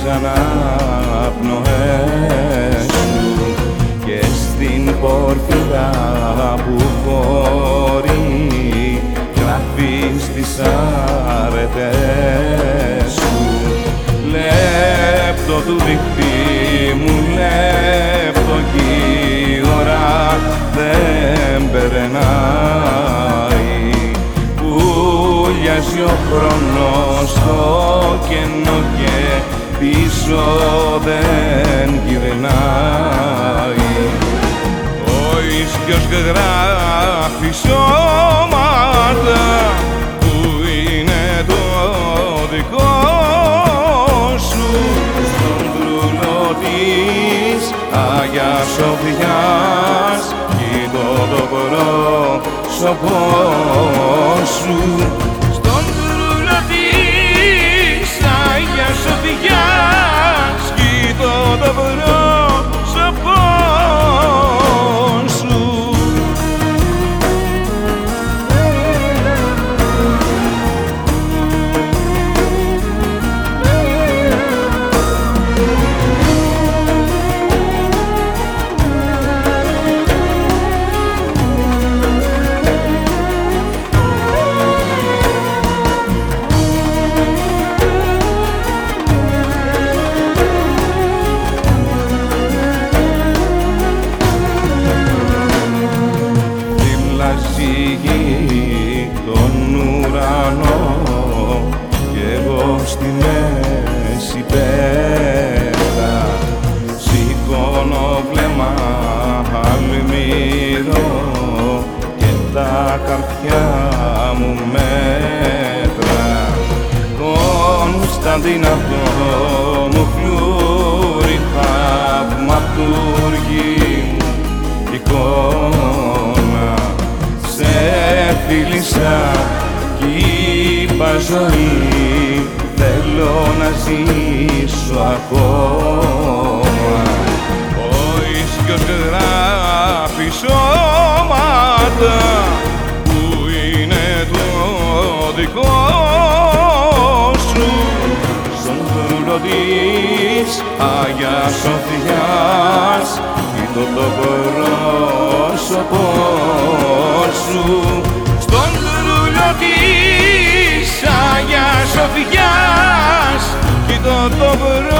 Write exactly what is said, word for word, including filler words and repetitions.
αναπνοές σου και στην πόρφυρα που χωρεί γράφεις τις αρετές σου. Λέπτο του δίχτυ μου, λέπτο κι η ώρα δεν περνάει, πουλιάζει ο χρόνος στο κενό και πίσω δεν γυρνάει. Ο ίσκιος γράφει σώματα που είναι το δικό σου, στον δρούλο της Αγιάς Σοφιάς κοιτώ το πρόσωπό σου. Στον δρούλο της Αγιάς Σοφιάς κοιτώ το πρόσωπό σου. Τον ουρανό κι εγώ στη μέση πέρα, σηκώνω βλέμμα αλμυρό και τα καρφιά μου μέτρα. Κωνσταντίναπο μου φλούρι θαυματουργή εικόνα, σε φίλησα κι είπα ζωή, θέλω να ζήσω ακόμα. Ο ίσκιος γράφει σώματα που είναι το δικό σου, στον δρούλο της Αγιάς Σοφιάς κοιτώ το πρόσωπό σου. Στον δρούλο της Αγιάς Σοφιάς κοιτώ το πρόσωπό